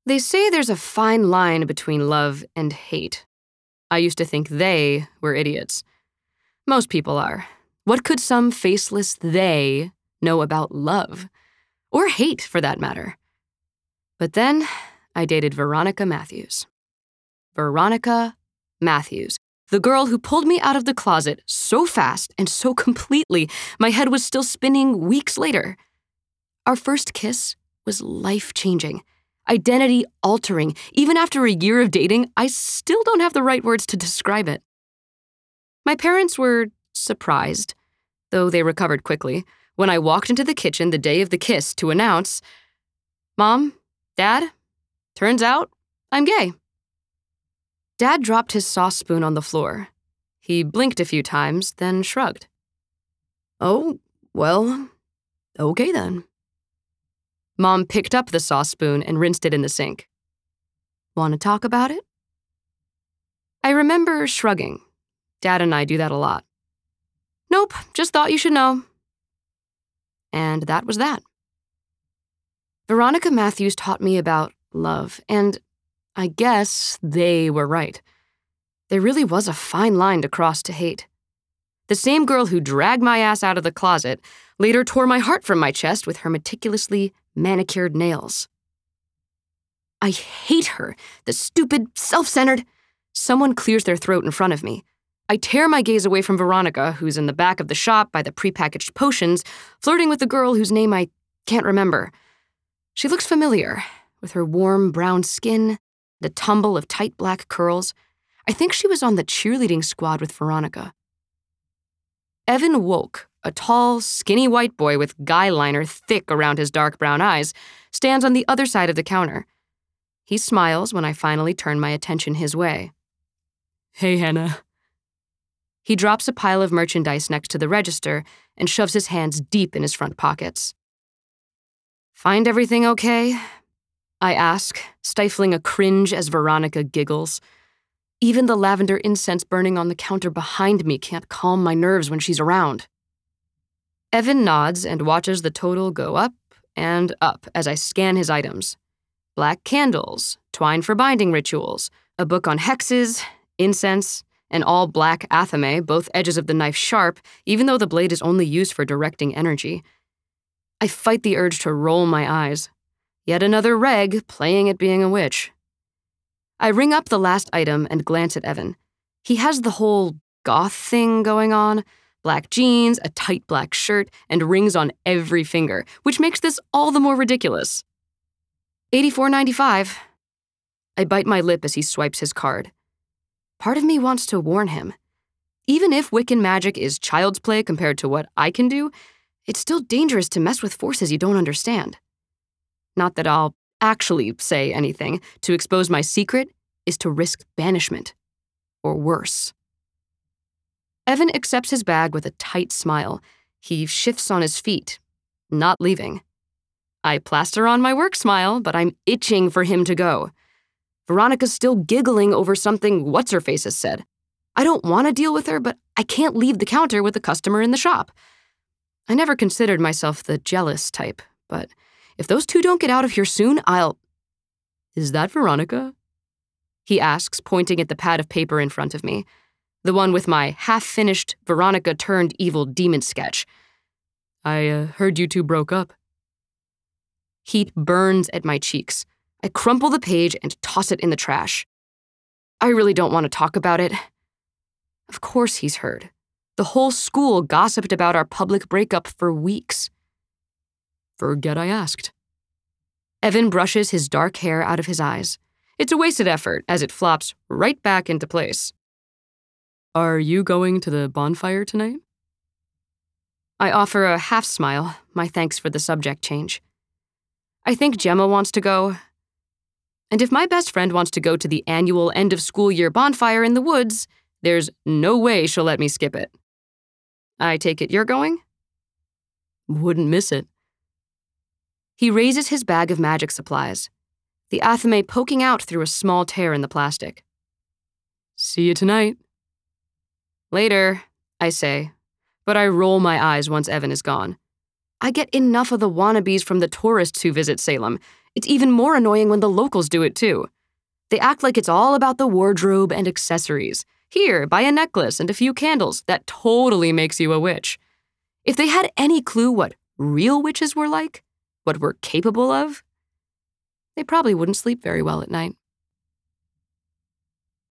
They say there's a fine line between love and hate. I used to think they were idiots. Most people are. What could some faceless they know about love? Or hate, for that matter. But then, I dated Veronica Matthews. Veronica Matthews, the girl who pulled me out of the closet so fast and so completely, my head was still spinning weeks later. Our first kiss was life-changing, identity-altering. Even after a year of dating, I still don't have the right words to describe it. My parents were surprised, though they recovered quickly, when I walked into the kitchen the day of the kiss to announce, "Mom, Dad, turns out I'm gay." Dad dropped his sauce spoon on the floor. He blinked a few times, then shrugged. "Oh, well, okay then." Mom picked up the sauce spoon and rinsed it in the sink. "Want to talk about it?" I remember shrugging. Dad and I do that a lot. "Nope, just thought you should know." And that was that. Veronica Matthews taught me about love, and I guess they were right. There really was a fine line to cross to hate. The same girl who dragged my ass out of the closet later tore my heart from my chest with her meticulously manicured nails. I hate her, the stupid, self-centered. Someone clears their throat in front of me. I tear my gaze away from Veronica, who's in the back of the shop by the prepackaged potions, flirting with the girl whose name I can't remember. She looks familiar, with her warm brown skin, the tumble of tight black curls. I think she was on the cheerleading squad with Veronica. Evan Woke, a tall, skinny white boy with guy liner thick around his dark brown eyes, stands on the other side of the counter. He smiles when I finally turn my attention his way. "Hey, Hannah." He drops a pile of merchandise next to the register and shoves his hands deep in his front pockets. "Find everything okay?" I ask, stifling a cringe as Veronica giggles. Even the lavender incense burning on the counter behind me can't calm my nerves when she's around. Evan nods and watches the total go up and up as I scan his items. Black candles, twine for binding rituals, a book on hexes, incense, an all-black athame, both edges of the knife sharp, even though the blade is only used for directing energy. I fight the urge to roll my eyes. Yet another reg playing at being a witch. I ring up the last item and glance at Evan. He has the whole goth thing going on, black jeans, a tight black shirt, and rings on every finger, which makes this all the more ridiculous. $84.95. I bite my lip as he swipes his card. Part of me wants to warn him. Even if Wiccan magic is child's play compared to what I can do, it's still dangerous to mess with forces you don't understand. Not that I'll actually say anything. To expose my secret is to risk banishment. Or worse. Evan accepts his bag with a tight smile. He shifts on his feet, not leaving. I plaster on my work smile, but I'm itching for him to go. Veronica's still giggling over something what's-her-face has said. I don't want to deal with her, but I can't leave the counter with a customer in the shop. I never considered myself the jealous type, but if those two don't get out of here soon, I'll... "Is that Veronica?" he asks, pointing at the pad of paper in front of me, the one with my half-finished Veronica-turned-evil demon sketch. "I heard you two broke up." Heat burns at my cheeks. I crumple the page and toss it in the trash. I really don't want to talk about it. Of course he's heard. The whole school gossiped about our public breakup for weeks. "Forget I asked." Evan brushes his dark hair out of his eyes. It's a wasted effort as it flops right back into place. "Are you going to the bonfire tonight?" I offer a half smile, my thanks for the subject change. I think Gemma wants to go. And if my best friend wants to go to the annual end-of-school-year bonfire in the woods, there's no way she'll let me skip it. I take it you're going? "Wouldn't miss it." He raises his bag of magic supplies, the athame poking out through a small tear in the plastic. "See you tonight." "Later," I say, but I roll my eyes once Evan is gone. I get enough of the wannabes from the tourists who visit Salem. It's even more annoying when the locals do it too. They act like it's all about the wardrobe and accessories. Here, buy a necklace and a few candles. That totally makes you a witch. If they had any clue what real witches were like, what we're capable of, they probably wouldn't sleep very well at night.